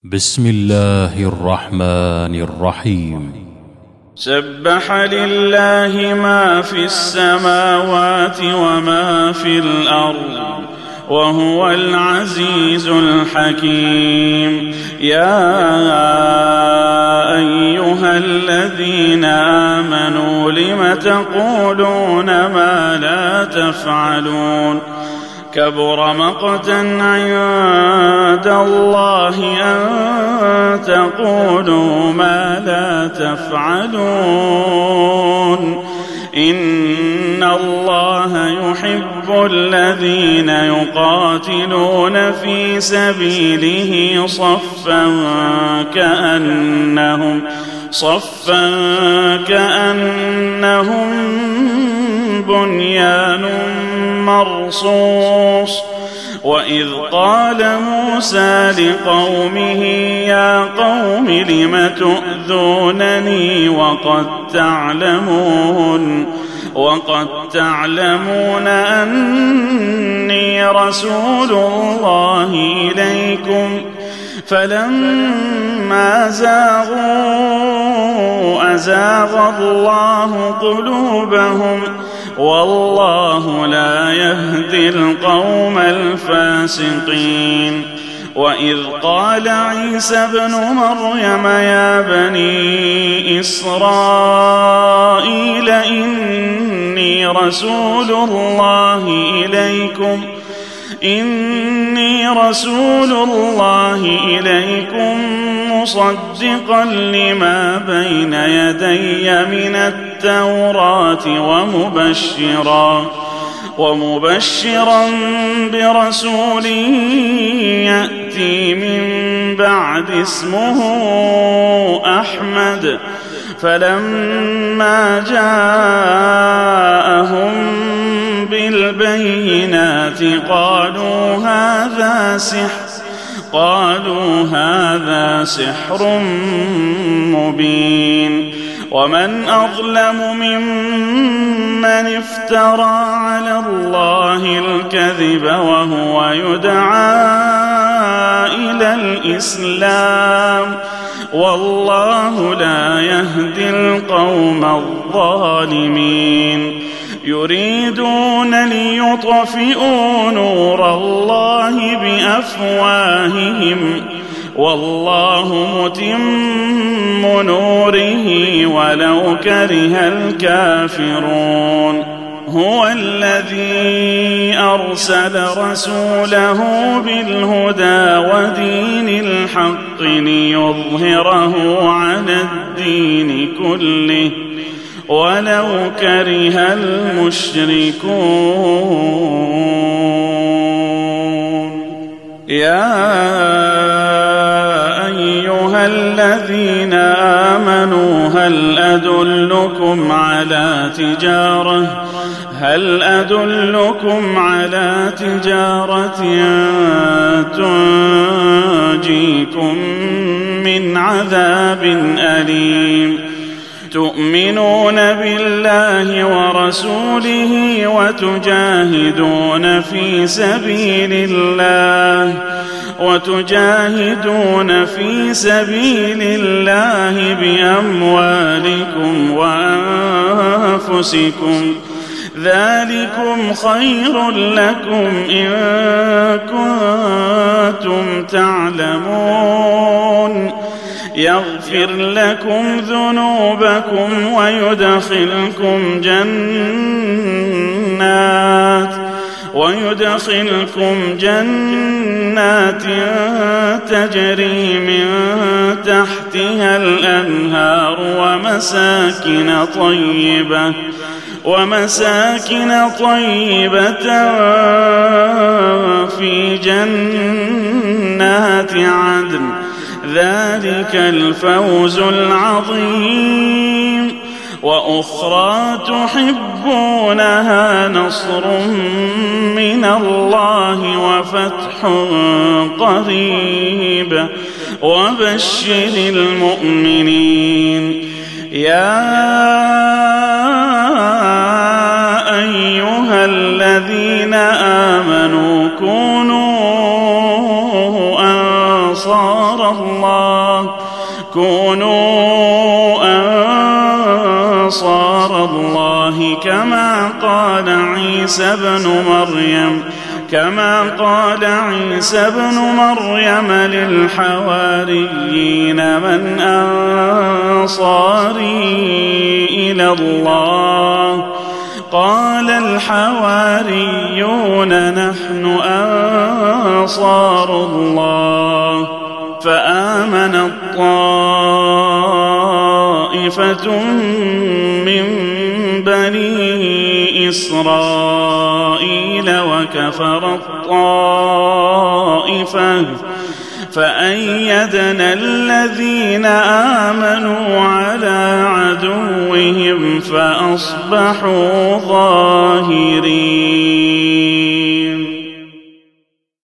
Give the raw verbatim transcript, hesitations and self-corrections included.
بسم الله الرحمن الرحيم. سبح لله ما في السماوات وما في الأرض وهو العزيز الحكيم. يا أيها الذين آمنوا لم تقولون ما لا تفعلون كبر مقتا عند الله أن تقولوا ما لا تفعلون. إن الله يحب الذين يقاتلون في سبيله صفا كأنهم صفا كأنهم بنيان مرصوص. وإذ قال موسى لقومه يا قوم لم تؤذونني وقد تعلمون وقد تعلمون أني رسول الله إليكم فلما زاغوا أزاغ الله قلوبهم والله لا يهدي القوم الفاسقين. وإذ قال عيسى ابن مريم يا بني إسرائيل إني رسول الله إليكم إني رسول الله إليكم مصدقا لما بين يدي من التوراة ومبشرا ومبشرا برسول يأتي من بعد اسمه أحمد. فلما جاءهم بالبينات قالوا هذا سحر قالوا هذا سحر مبين. ومن أظلم ممن افترى على الله الكذب وهو يدعى إلى الإسلام والله لا يهدي القوم الظالمين. يريدون ليطفئوا نور الله بأفواههم والله متم نوره ولو كره الكافرون. هو الذي أرسل رسوله بالهدى ودين الحق ليظهره على الدين كله ولو كره المشركون. يا أيها الذين آمنوا هل أدلكم على تجارة هل أدلكم على تجارة تنجيكم من عذاب أليم. تؤمنون بالله ورسوله وتجاهدون في سبيل الله وتجاهدون في سبيل الله بأموالكم وأنفسكم ذلكم خير لكم إن كنتم تعلمون. يغفر لكم ذنوبكم ويدخلكم جنات ويدخلكم جنات تجري من تحتها الأنهار ومساكن طيبة ومساكن طيبة في جنات عدن ذلك الفوز العظيم. وأخرى تحبونها نصر من الله وفتح قريب وبشر المؤمنين. يا أيها الذين آمنوا كونوا أنصار الله الله كونوا أنصار الله كما قال عيسى ابن مريم كما قال عيسى ابن مريم للحواريين من أنصاري إلى الله قال الحواريون نحن أنصار الله فآمنت طائفة من بني إسرائيل وكفرت طائفة فأيدنا الذين آمنوا على عدوهم فأصبحوا ظاهرين.